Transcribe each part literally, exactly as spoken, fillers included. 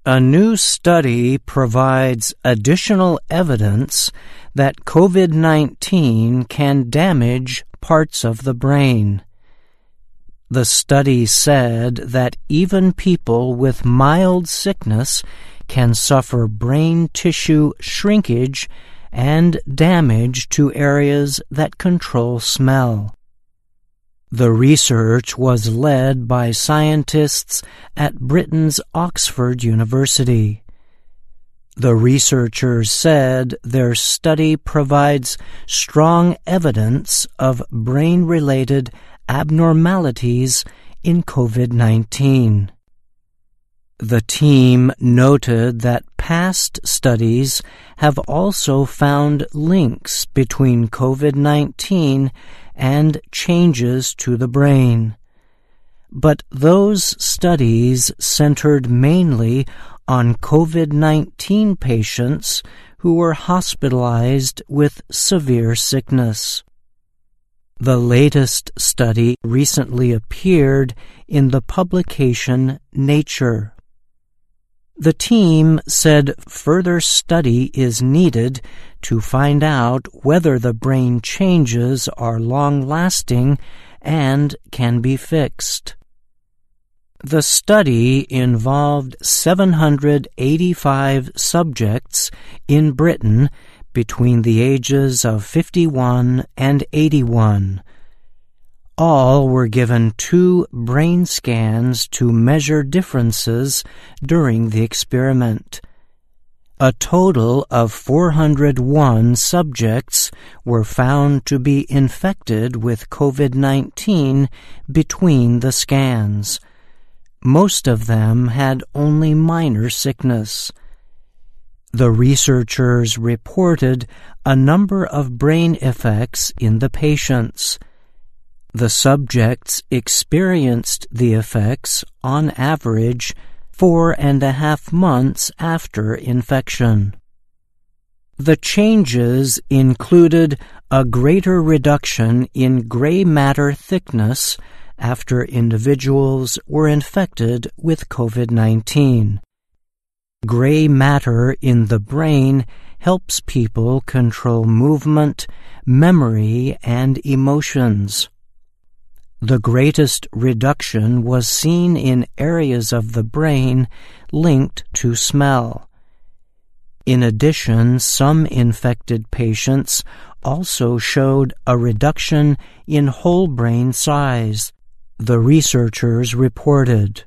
A new study provides additional evidence that COVID nineteen can damage parts of the brain. The study said that even people with mild sickness can suffer brain tissue shrinkage and damage to areas that control smell. The research was led by scientists at Britain's Oxford University. The researchers said their study provides strong evidence of brain-related abnormalities in COVID nineteen. The team noted that past studies have also found links between COVID nineteen and changes to the brain. But those studies centered mainly on COVID nineteen patients who were hospitalized with severe sickness. The latest study recently appeared in the publication Nature. The team said further study is needed to find out whether the brain changes are long-lasting and can be fixed. The study involved seven hundred eighty-five subjects in Britain between the ages of fifty-one and eighty-one. All were given two brain scans to measure differences during the experiment. A total of four hundred one subjects were found to be infected with COVID nineteen between the scans. Most of them had only minor sickness. The researchers reported a number of brain effects in the patients. The subjects experienced the effects, on average, four and a half months after infection. The changes included a greater reduction in gray matter thickness after individuals were infected with COVID nineteen. Gray matter in the brain helps people control movement, memory, and emotions. The greatest reduction was seen in areas of the brain linked to smell. In addition, some infected patients also showed a reduction in whole brain size, the researchers reported.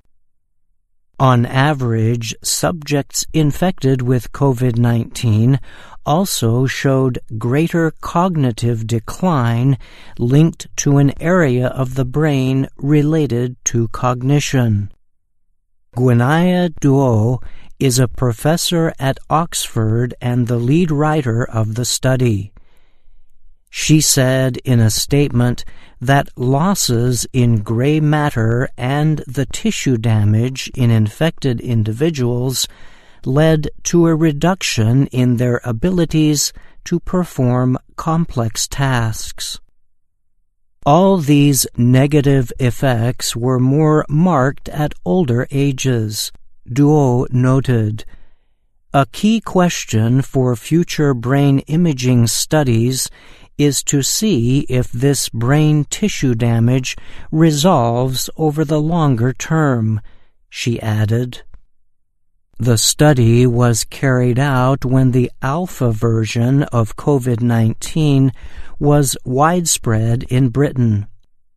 On average, subjects infected with COVID nineteen also showed greater cognitive decline linked to an area of the brain related to cognition. Gwenaya Duo is a professor at Oxford and the lead writer of the study. She said in a statement that losses in gray matter and the tissue damage in infected individuals led to a reduction in their abilities to perform complex tasks. All these negative effects were more marked at older ages, Duo noted. A key question for future brain imaging studies is to see if this brain tissue damage resolves over the longer term, she added. The study was carried out when the alpha version of COVID nineteen was widespread in Britain.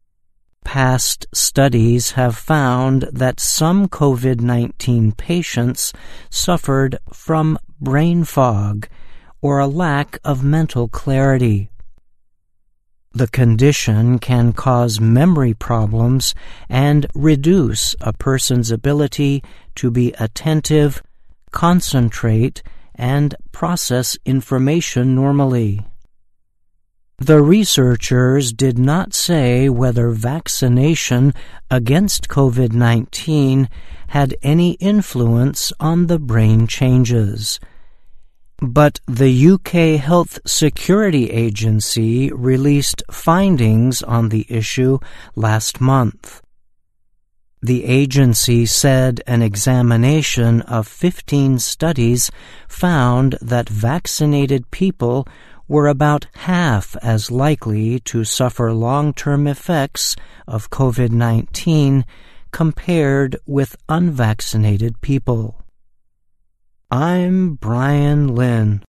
Past studies have found that some COVID nineteen patients suffered from brain fog or a lack of mental clarity. The condition can cause memory problems and reduce a person's ability to be attentive, concentrate, and process information normally. The researchers did not say whether vaccination against COVID nineteen had any influence on the brain changes. But the U K Health Security Agency released findings on the issue last month. The agency said an examination of fifteen studies found that vaccinated people were about half as likely to suffer long-term effects of COVID nineteen compared with unvaccinated people. I'm Brian Lynn.